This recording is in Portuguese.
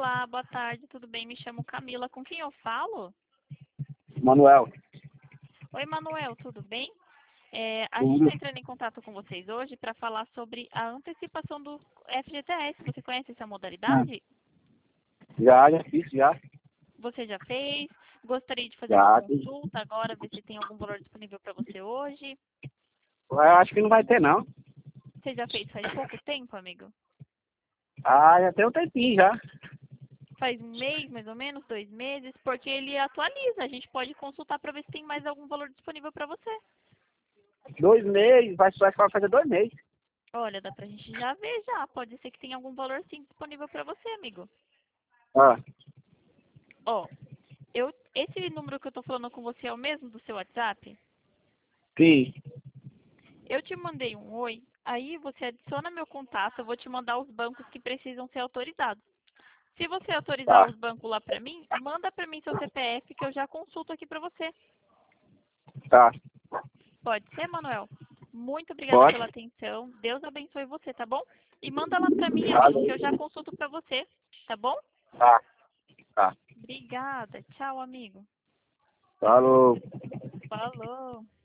Olá, boa tarde, tudo bem? Me chamo Camila. Com quem eu falo? Manuel. Oi, Manuel, tudo bem? A gente Tudo. está entrando em contato com vocês hoje para falar sobre a antecipação do FGTS. Você conhece essa Ah, modalidade? já fiz, já. Você já fez? Gostaria de fazer uma Já. Fiz. consulta agora, ver se tem algum valor disponível para você hoje? Eu acho que não vai ter, não. Você já fez faz pouco tempo, amigo? Ah, já tem um tempinho já. Faz um mês, mais ou menos, 2 meses, porque ele atualiza. A gente pode consultar para ver se tem mais algum valor disponível para você. 2 meses, vai fazer 2 meses. Olha, dá pra gente já ver já. Pode ser que tenha algum valor sim disponível para você, amigo. Ah, Ó, esse número que eu tô falando com você é o mesmo do seu WhatsApp? sim. Eu te mandei um oi, aí você adiciona meu contato, eu vou te mandar os bancos que precisam ser autorizados. Se você autorizar Tá, os bancos lá pra mim, manda pra mim seu CPF que eu já consulto aqui pra você. tá. Pode ser, Manuel? Muito obrigada Pode. pela atenção. Deus abençoe você, tá bom? E manda lá pra mim, Tá, amigo, que eu já consulto pra você, tá bom? tá. Tá. Obrigada. Tchau, amigo. Falou. Falou.